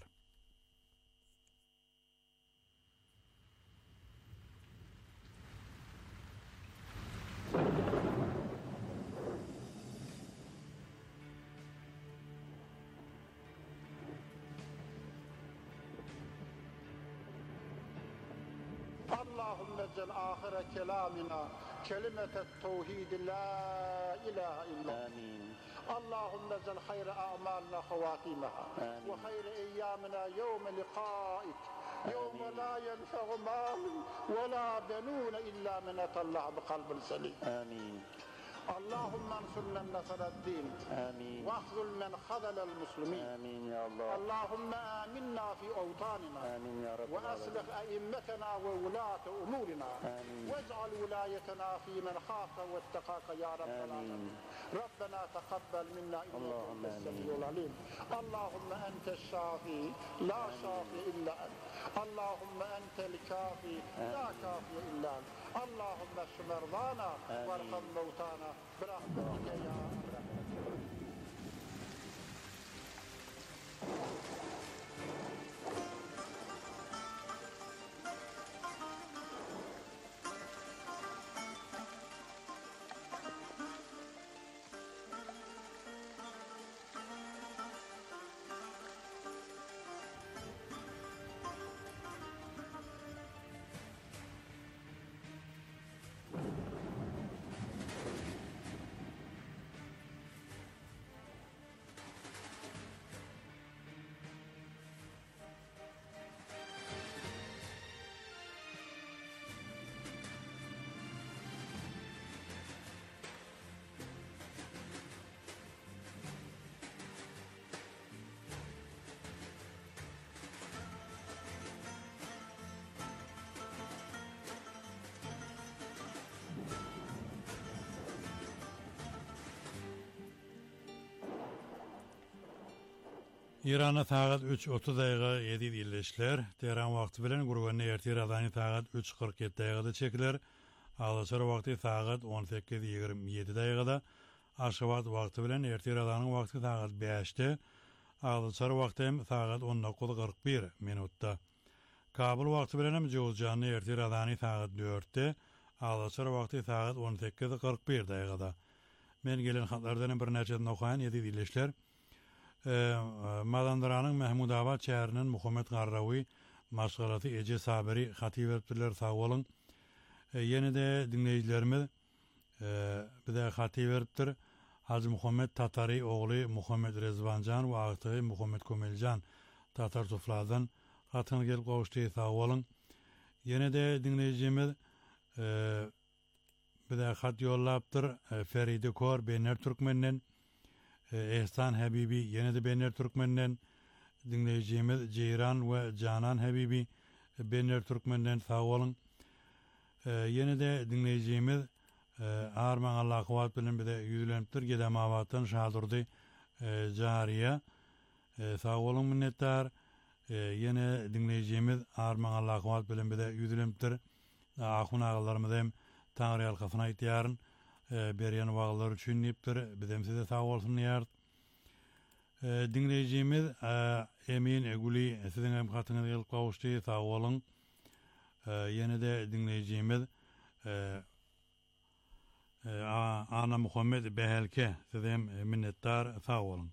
اللهم اجعل آخر كلامنا كلمة التوحيد لا إله إلا آمين. اللهم اجعل خير أعمالنا خواتيمها آمين. وخير أيامنا يوم لقائك يوم لا ينفع مال ولا بنون إلا من أتى الله بقلب سليم. آمين. اللهم انصر من نصر الدين آمين. واخذل من خذل المسلمين. آمين يا الله. اللهم آمنا في أوطاننا. آمين يا رب وأصلح أئمتنا وولاة أمورنا. آمين. واجعل ولايتنا في من خافك واتقاك يا رب العالمين. ربنا تقبل منا إنك أنت السميع العليم. اللهم أنت الشافي لا شافي إلا أنت. اللهم أنت الكافي لا كافي إلا أنت. اللهم اشف مرضانا وارحم موتانا برحمتك يا ارحم الراحمين. İran'a saat üç otuz daqiqa yedi illeşler. Tehran wagty bilen Gurbanny ertir adany saat üç kırk yedi daqiqada çekiler. Ağlaşar wagty saat on sekiz ýigirme ýedi daqiqada. Aşgabat wagty bilen ertir adanyň wagty saat beşte. Ağlaşar wagty hem saat on dokuz kırk bir minutda. Kabul wagty bilen hem Jowzjany ertir adany saat dörtte. Ağlaşar wagty saat on sekiz kırk bir daqiqada. Men gelen hatlardan bir näçe nokayan yedi illeşler. Ee, Mazandıranyň Mahmudabad şäheriniň Muhammed Garrawy maşgalaty Ece Sabiri hatip etdiler, sağ bolun. Ee, Ýene de dinleýijilerimiz e, bir de hatip etdir. Hacı Muhammed Tatary ogly Muhammed Rezvanjan we agty Muhammed Komeljan Tatar sofladan hatyny gelip gowuşdy, sağ bolun. Ýene de dinleýijimiz e, bir de hat ýollapdyr e, Feride Kor Bener Türkmenden, Ehsan Habibi, yine de Bener Türkmenden dinleyeceğimiz Ceyran ve Canan Habibi Bener Türkmenden, sağ olun. Ee, yine de dinleyeceğimiz e, Arman Allah kuvvet bilen bir de yüzleniptir Gedemavat'tan Şadurdi e, Cariye, e, sağ olun minnettar. E, yine dinleyeceğimiz Arman Allah kuvvet bilen bir de yüzleniptir ahun ağalarımız hem Tanrı yalkasına ihtiyarın E, beryan wagtlar üçin nipdir. Bizem size sağ olsun ýard. E, dinleýijimiz e, Emin Eguli siziň hem hatyňyz gelip gowuşdy, sağ bolun. E, Ýene de dinleýijimiz e, e, Ana Muhammed Behelke size minnettar, sağ bolun.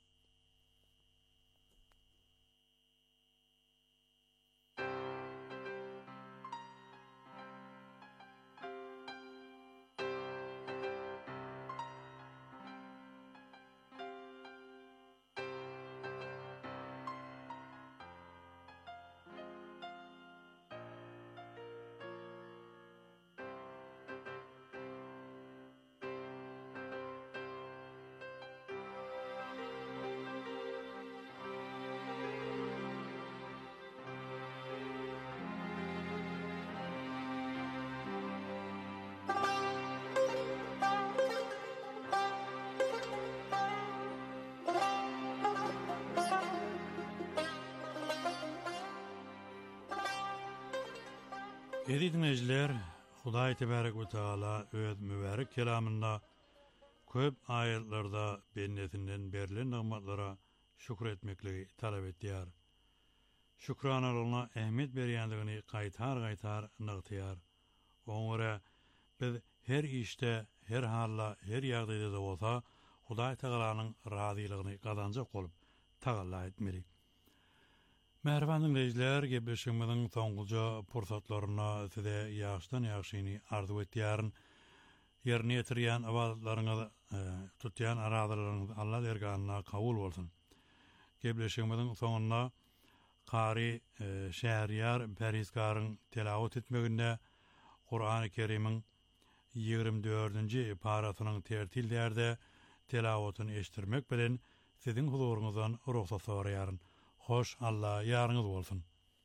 Edi dinleyijiler, Hudaý tebarek we taala öz mübarek kelamynda köp aýatlarda bennetinden berilen nimatlara şükür etmekligi talap etýär. Şükranalygyna ähmiýet berýändigini gaýtar-gaýtar nygtyýar. Oňra biz her işte, her halla, her ýagdaýda da bolsa Hudaý Tealanyň razylygyny gazanjak bolup tagalla etmeli. Merhaba dinleyijiler, gepleşigimiziň soňguja pursatlaryna size ýaşdan ýaşyny arzu etýäryn. Ýerine ýetirýän awazlaryňyz, e, tutýan aradaryňyz Allah dergahynda kabul bolsun. Gepleşigimiziň soňunda Qari e, Şähriyar Perizgaryň telawat etmeginde Qur'an-ı Kerim'iň ýigirme dördünji parasynyň tertilderde telawatyny eşitdirmek bilen siziň huzuruňyzdan ruhsat soraýaryn. Hoş Allah yarınız olsun.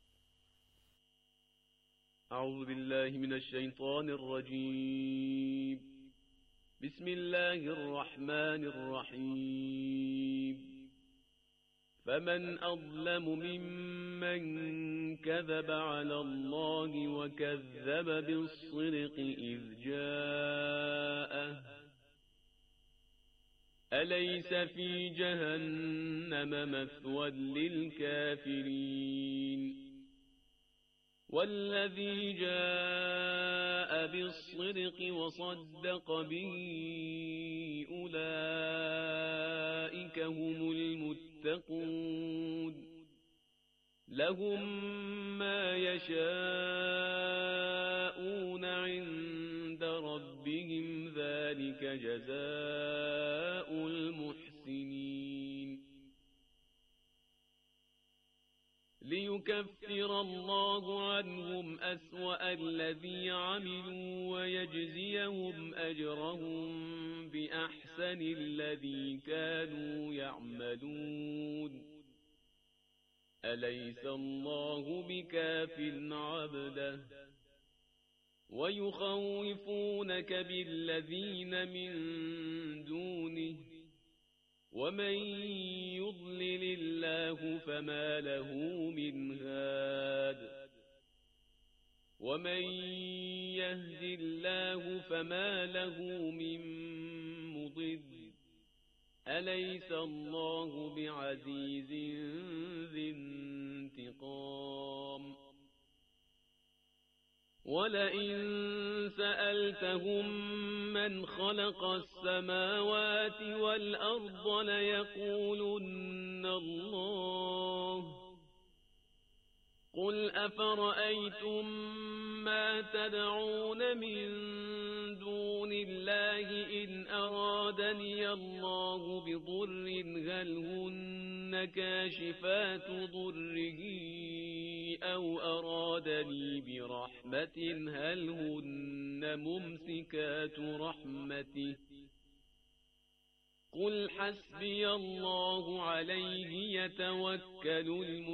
Euzu billahi mineşşeytanirracim. Bismillahirrahmanirrahim. فمن أظلم ممن كذب على الله وكذب بالصدق إذ جاءه أليس في جهنم مثوى للكافرين والذي جاء بالصدق وصدق به أولئك هم المتقون لهم ما يشاءون عند ربهم ذلك جزاء المحسنين ليكفر الله عنهم أسوأ الذي عملوا ويجزيهم أجرهم بأحسن الذي كانوا يعملون أليس الله بكاف عبده ويخوفونك بالذين من دونه ومن يضلل الله فما له من هاد ومن يهد الله فما له من مضل أليس الله بعزيز ذي انتقام ولئن سألتهم من خلق السماوات والأرض ليقولن الله قل أفرأيتم ما تدعون من دون الله إن أرادني الله بضر هل هن كاشفات ضره أو أرادني برحمة هل هن ممسكات رحمته قل حسبي الله عليه يتوكل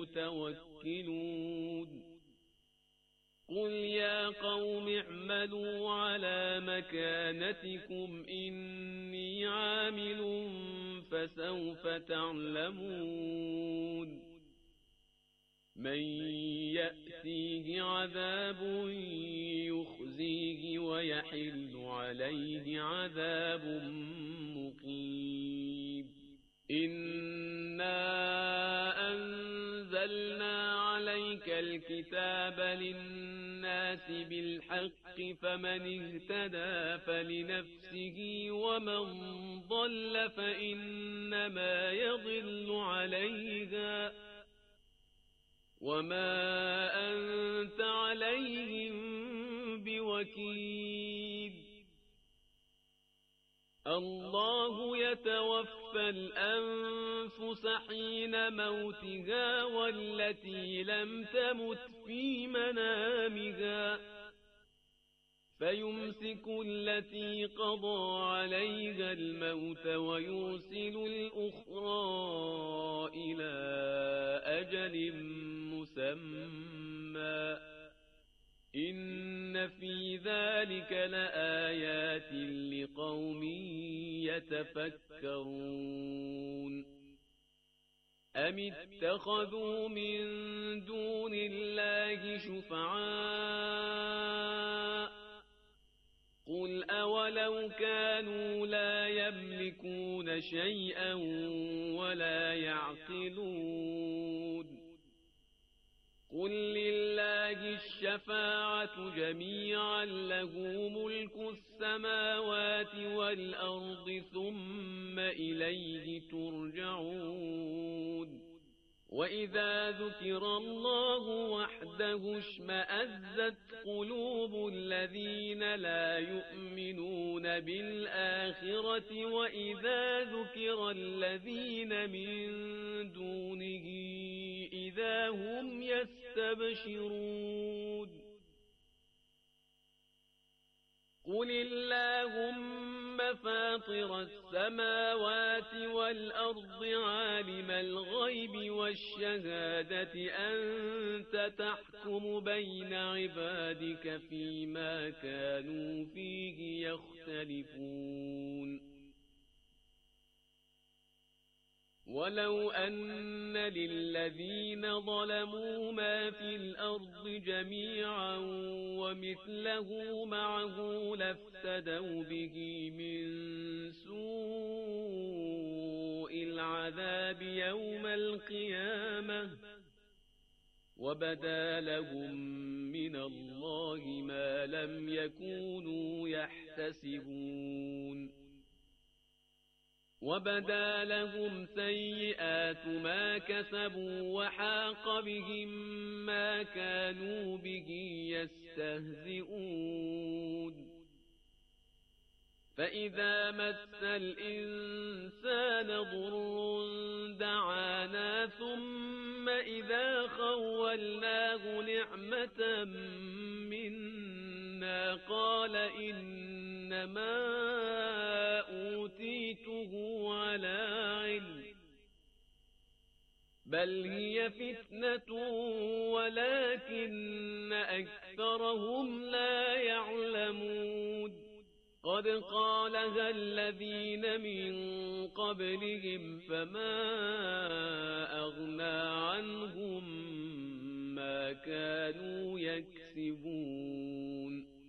المتوكلون قل يا قوم اعملوا على مكانتكم إني عامل فسوف تعلمون من يأتيه عذاب يخزيه ويحل عليه عذاب مقيم إنا أنزلنا عليك الكتاب للناس بالحق فمن اهتدى فلنفسه ومن ضل فإنما يضل عليها وما أنت عليهم بوكيل الله يتوفى الأنفس حين موتها والتي لم تمت في منامها فيمسك التي قضى عليها الموت ويرسل الأخرى إلى أجل مسمى إن في ذلك لآيات لقوم يتفكرون أم اتخذوا من دون الله شفعاء قل أولو كانوا لا يملكون شيئا ولا يعقلون قل لله الشفاعة جميعا له ملك السماوات والأرض ثم إليه ترجعون وإذا ذكر الله وحده اشمأزت قلوب الذين لا يؤمنون بالآخرة وإذا ذكر الذين من دونه إذا هم يستبشرون قل اللهم فاطر السماوات والأرض عالم الغيب والشهادة أنت تحكم بين عبادك فيما كانوا فيه يختلفون ولو أن للذين ظلموا ما في الأرض جميعا ومثله معه لافتدوا به من سوء العذاب يوم القيامة وبدا لهم من الله ما لم يكونوا يحتسبون وبدا لهم سيئات ما كسبوا وحاق بهم ما كانوا به يستهزئون فإذا مس الإنسان ضر دعانا ثم إذا خولناه نعمة منا قال إنما أوتيته على علم بل هي فتنة ولكن أكثرهم لا يعلمون قد قالها الذين من قبلهم فما أغنى عنهم ما كانوا يكسبون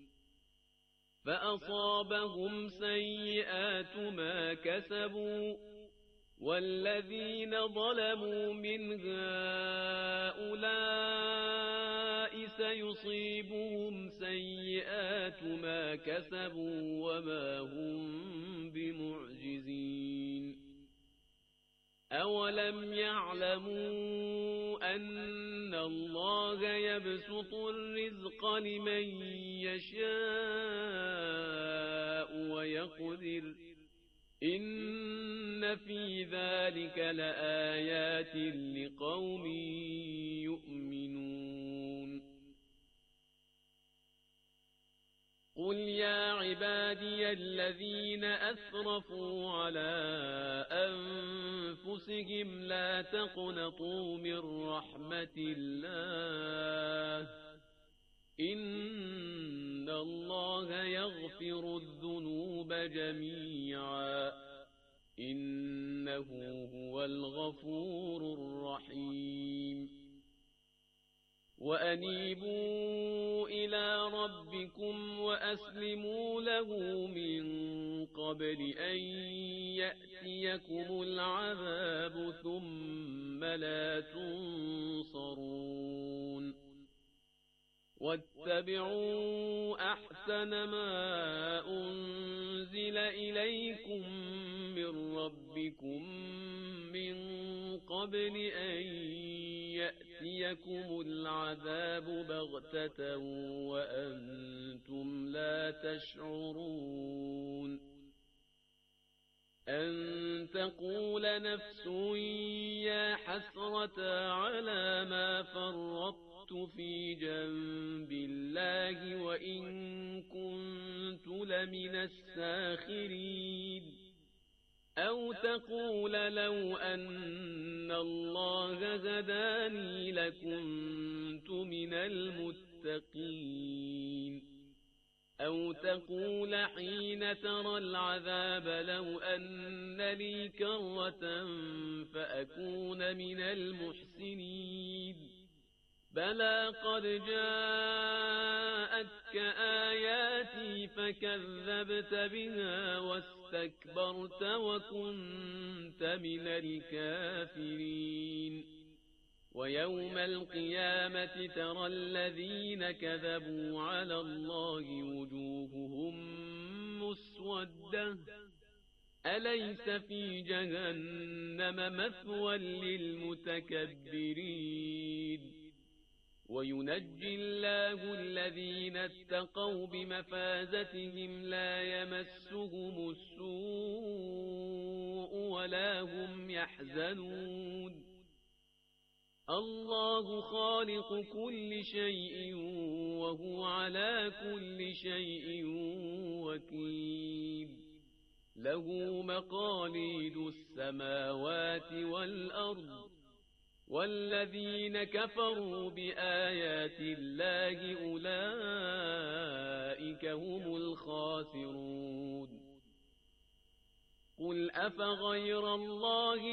فأصابهم سيئات ما كسبوا والذين ظلموا من هؤلاء سيصيبهم سيئات ما كسبوا وما هم بمعجزين أولم يعلموا أن الله يبسط الرزق لمن يشاء ويقدر إن في ذلك لآيات لقوم يؤمنون قل يا عبادي الذين أسرفوا على أنفسهم لا تقنطوا من رحمة الله إن الله يغفر الذنوب جميعا إنه هو الغفور الرحيم وأنيبوا إلى ربكم وأسلموا له من قبل أن يأتيكم العذاب ثم لا تنصرون واتبعوا أحسن ما أنزل إليكم من ربكم من قبل أن يأتيكم العذاب بغتة وأنتم لا تشعرون أن تقول نفس يا حسرة على ما فرطت في جنب الله وإن كنت لمن الساخرين أو تقول لو أن الله هداني لكنت من المتقين أو تقول حين ترى العذاب لو أن لي كرة فأكون من المحسنين بلى قد جاءتك آياتي فكذبت بها واستكبرت وكنت من الكافرين ويوم القيامة ترى الذين كذبوا على الله وجوههم مسودة أليس في جهنم مثوى للمتكبرين وينجي الله الذين اتقوا بمفازتهم لا يمسهم السوء ولا هم يحزنون الله خالق كل شيء وهو على كل شيء وكيل له مقاليد السماوات والأرض والذين كفروا بآيات الله أولئك هم الخاسرون قل أفغير الله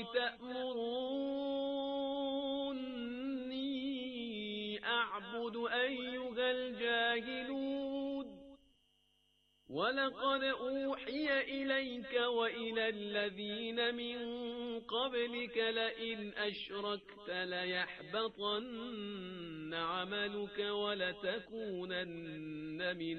تأمروني أعبد أيها الجاهلون ولقد أوحي إليك وإلى الذين من قبلك لئن أشركت ليحبطن عملك ولتكونن من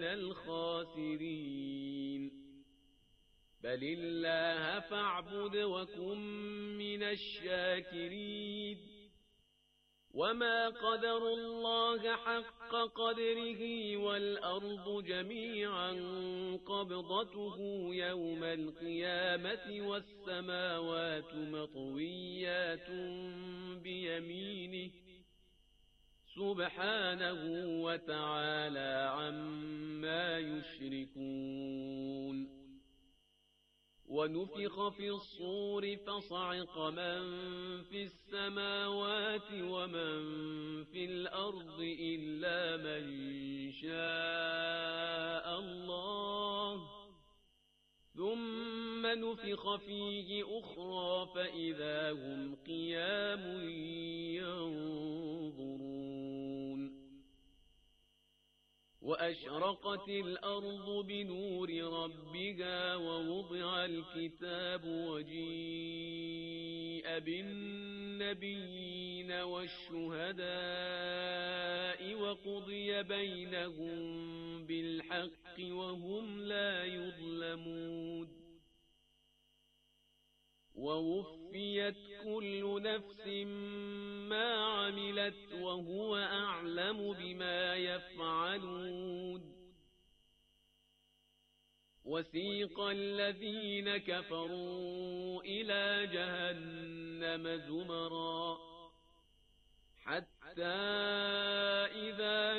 الخاسرين بل الله فاعبد وكن من الشاكرين وما قدر الله حق قدره والأرض جميعا قبضته يوم القيامة والسماوات مطويات بيمينه سبحانه وتعالى عما يشركون ونفخ في الصور فصعق من في السماوات ومن في الأرض إلا من شاء الله ثم نفخ فيه أخرى فإذا هم قيام ينظرون وأشرقت الأرض بنور ربها ووضع الكتاب وجيء بالنبيين والشهداء وقضي بينهم بالحق وهم لا يظلمون ووفيت كل نفس ما عملت وهو أعلم بما يفعلون وسيق الذين كفروا إلى جهنم زمرا حتى إذا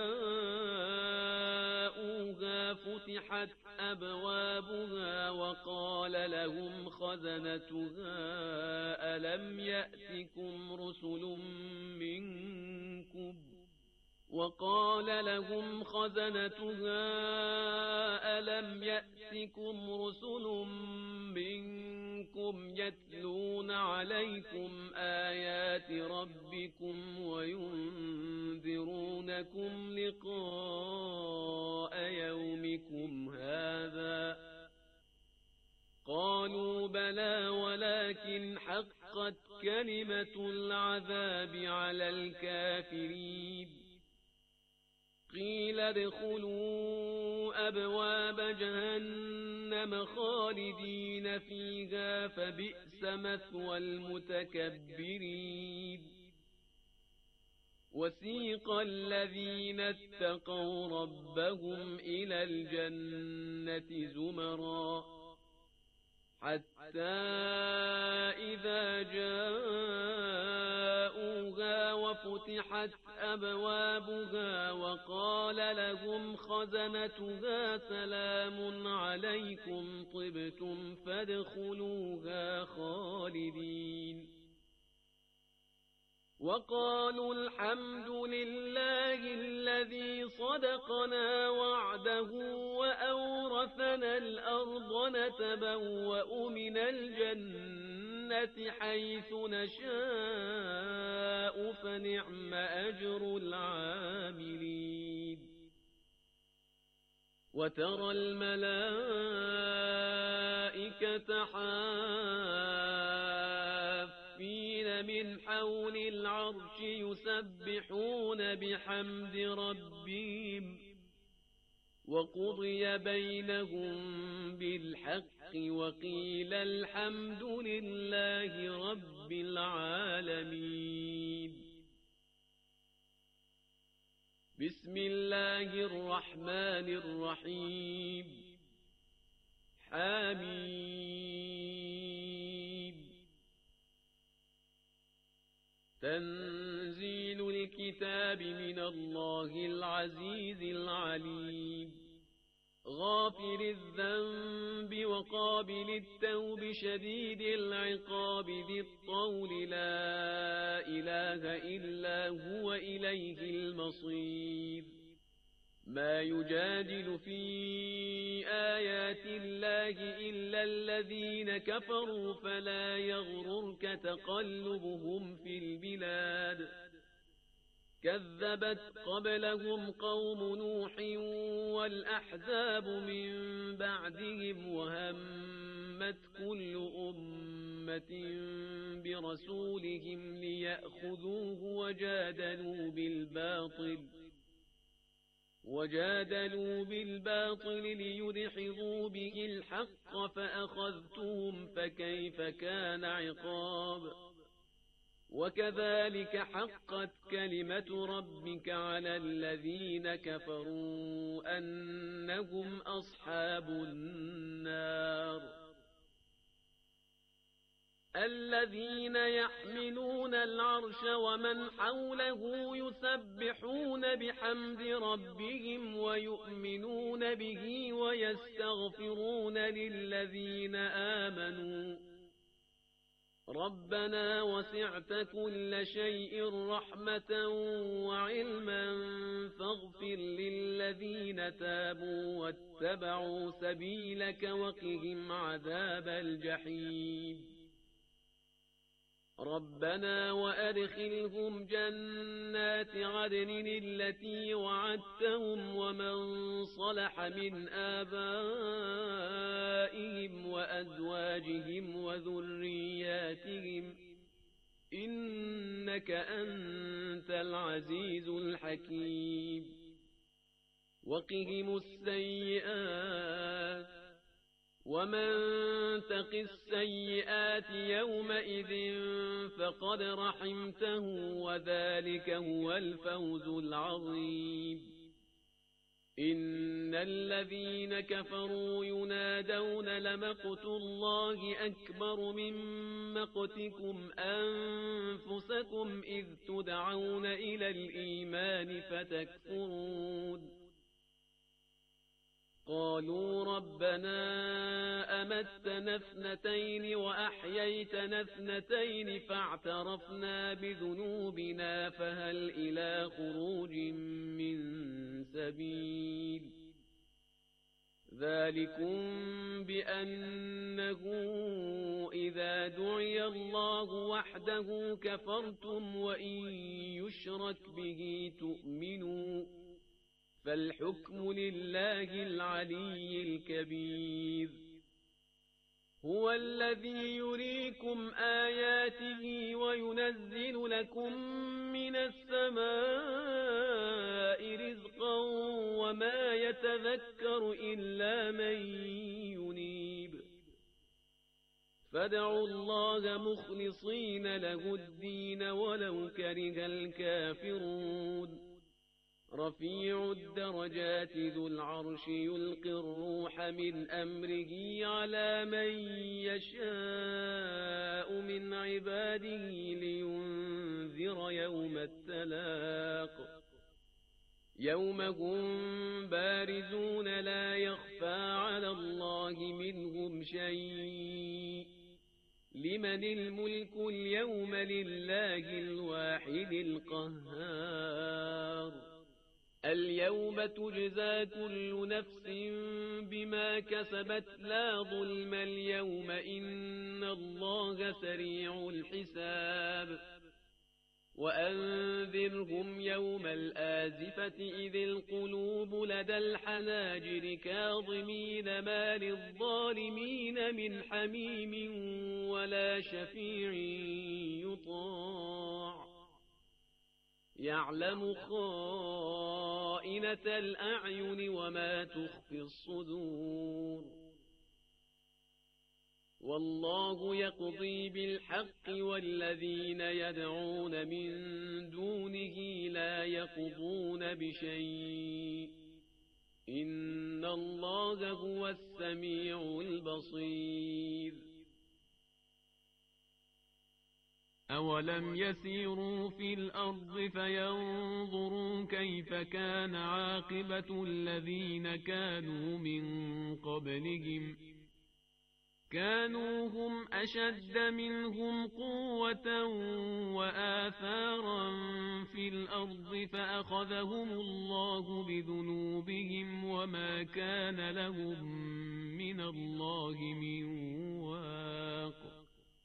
جاءوها فتحت أبوابها وقال لهم خزنتها ألم يأتكم رسل منكم وقال لهم خزنتها ألم يأتكم رسل منكم يتلون عليكم آيات ربكم وينذرونكم لقاء يومكم هذا قالوا بلى ولكن حقت كلمة العذاب على الكافرين قيل ادخلوا أبواب جهنم خالدين فيها فبئس مثوى المتكبرين وسيق الذين اتقوا ربهم إلى الجنة زمرا حتى إذا جاءوها وفتحت أبوابها وقال لهم خزنتها سلام عليكم طبتم فادخلوها خالدين وقالوا الحمد لله الذي صدقنا وعده وأورثنا الأرض نتبوأ من الجنة حيث نشاء فنعم أجر العاملين وترى الملائكة حافين من حول العرش يسبحون بحمد ربهم وقضي بينهم بالحق وقيل الحمد لله رب العالمين بسم الله الرحمن الرحيم حميم تنزيل الكتاب من الله العزيز العليم غافر الذنب وقابل التوب شديد العقاب ذي الطول لا إله إلا هو إليه المصير ما يجادل في آيات الله إلا الذين كفروا فلا يغررك تقلبهم في البلاد كذبت قبلهم قوم نوح والأحزاب من بعدهم وهمت كل أمة برسولهم ليأخذوه وجادلوا بالباطل وجادلوا بالباطل ليدحضوا به الحق فأخذتهم فكيف كان عقاب وكذلك حقت كلمة ربك على الذين كفروا أنهم أصحاب النار الذين يحملون العرش ومن حوله يسبحون بحمد ربهم ويؤمنون به ويستغفرون للذين آمنوا ربنا وسعت كل شيء رحمة وعلما فاغفر للذين تابوا واتبعوا سبيلك وقهم عذاب الجحيم ربنا وأدخلهم جنات عدن التي وعدتهم ومن صلح من آبائهم وأزواجهم وذرياتهم إنك أنت العزيز الحكيم وقهم السيئات ومن تق السيئات يومئذ فقد رحمته وذلك هو الفوز العظيم إن الذين كفروا ينادون لمقت الله أكبر من مقتكم أنفسكم إذ تدعون إلى الإيمان فتكفرون قالوا ربنا أمتنا اثنتين وأحييتنا اثنتين فاعترفنا بذنوبنا فهل إلى خروج من سبيل ذلكم بأنه إذا دعي الله وحده كفرتم وإن يشرك به تؤمنوا فالحكم لله العلي الكبير هو الذي يريكم آياته وينزل لكم من السماء رزقا وما يتذكر إلا من ينيب فادعوا الله مخلصين له الدين ولو كره الكافرون رفيع الدرجات ذو العرش يلقي الروح من أمره على من يشاء من عباده لينذر يوم التلاق يوم هم بارزون لا يخفى على الله منهم شيء لمن الملك اليوم لله الواحد القهار اليوم تجزى كل نفس بما كسبت لا ظلم اليوم إن الله سريع الحساب وأنذرهم يوم الآزفة إذ القلوب لدى الحناجر كاظمين ما للظالمين من حميم ولا شفيع يطاع يعلم خائنة الأعين وما تخفي الصدور والله يقضي بالحق والذين يدعون من دونه لا يقضون بشيء إن الله هو السميع البصير أولم يسيروا في الأرض فينظروا كيف كان عاقبة الذين كانوا من قبلهم كانوا هم أشد منهم قوة وآثارا في الأرض فأخذهم الله بذنوبهم وما كان لهم من الله من واق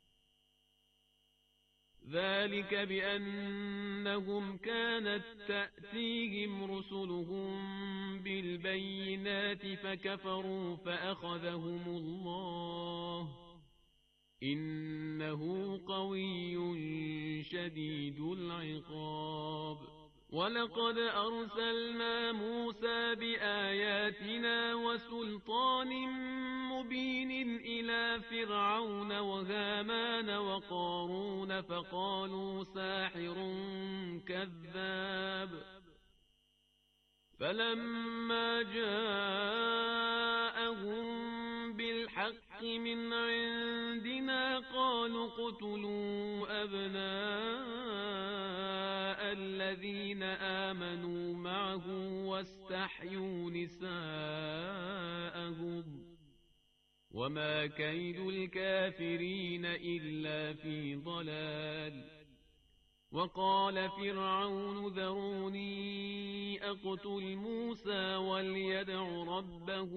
ذلك بأنهم كانت تأتيهم رسلهم بالبينات فكفروا فأخذهم الله إنه قوي شديد العقاب ولقد أرسلنا موسى بآياتنا وسلطان مبين إلى فرعون وهامان وقارون فقالوا ساحر كذاب فلما جاءهم بالحق من عندنا قالوا اقتلوا أبناء الذين آمنوا معه واستحيوا نساءهم وما كيد الكافرين إلا في ضلال وقال فرعون ذروني أقتل موسى وليدع ربه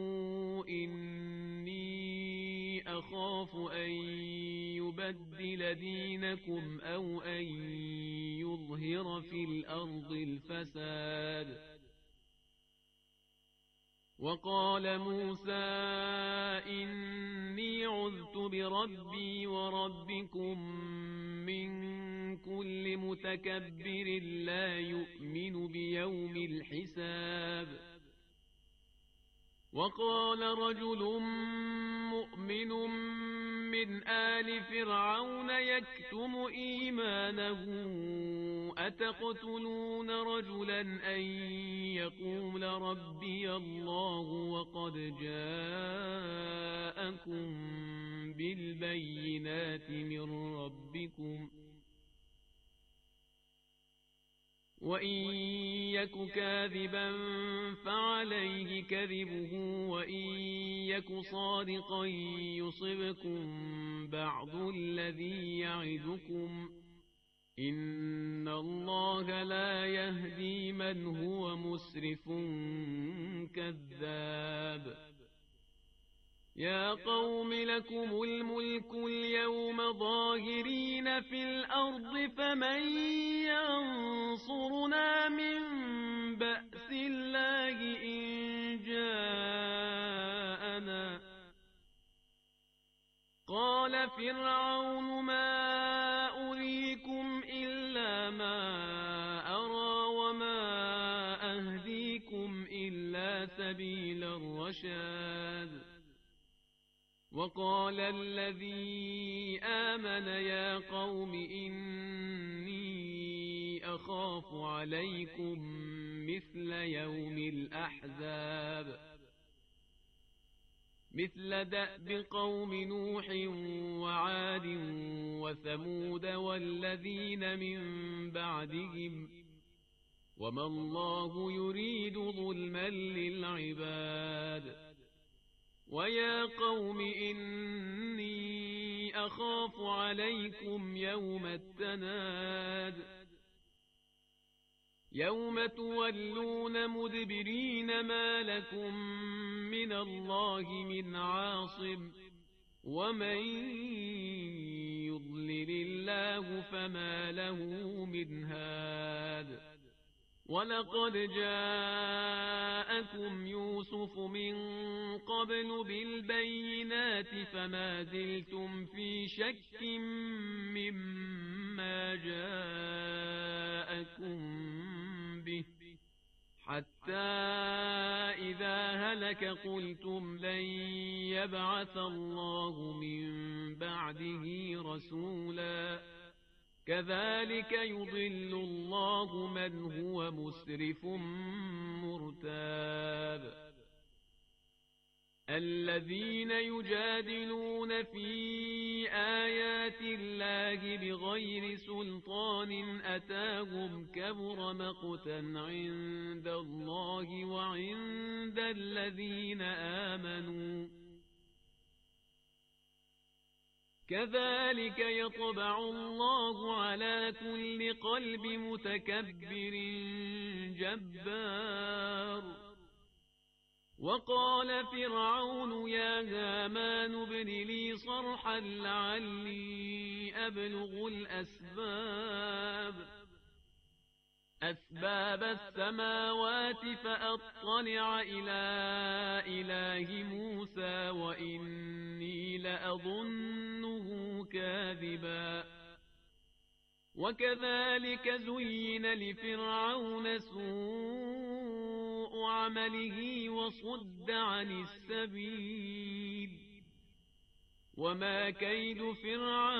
إني أخاف أن يبدل دينكم أو أن يظهر في الأرض الفساد وقال موسى إني عذت بربي وربكم من كل متكبر لا يؤمن بيوم الحساب وقال رجل مؤمن من آل فرعون يكتم إيمانه أتقتلون رجلا أن يقول ربي الله وقد جاءكم بالبينات من ربكم وإن يك كاذبا فعليه كذبه وإن يك صادقا يصبكم بعض الذي يعدكم إن الله لا يهدي من هو مسرف كذاب يا قوم لكم الملك اليوم ظاهرين في الأرض فمن ينصرنا من بأس الله إن جاءنا قال فرعون ما أريكم إلا ما أرى وما أهديكم إلا سبيل الرشاد وقال الذي آمن يا قوم إني أخاف عليكم مثل يوم الأحزاب مثل دأب قوم نوح وعاد وثمود والذين من بعدهم وما الله يريد ظلما للعباد ويا قوم إني أخاف عليكم يوم التناد يوم تولون مدبرين ما لكم من الله من عاصم ومن يضلل الله فما له من هاد ولقد جاءكم يوسف من قبل بالبينات فما زلتم في شك مما جاءكم به حتى إذا هلك قلتم لن يبعث الله من بعده رسولا كذلك يضل الله من هو مسرف مرتاب الذين يجادلون في آيات الله بغير سلطان أتاهم كبر مقتا عند الله وعند الذين آمنوا كذلك يطبع الله على كل قلب متكبر جبار. وقال فرعون يا هامان ابن لي صرحا لعلي أبلغ الأسباب أسباب السماوات فأطلع إلى إله موسى وإني لأظنه كاذبا. وكذلك زين لفرعون سوء عمله وصد عن السبيل وما كيد فرعون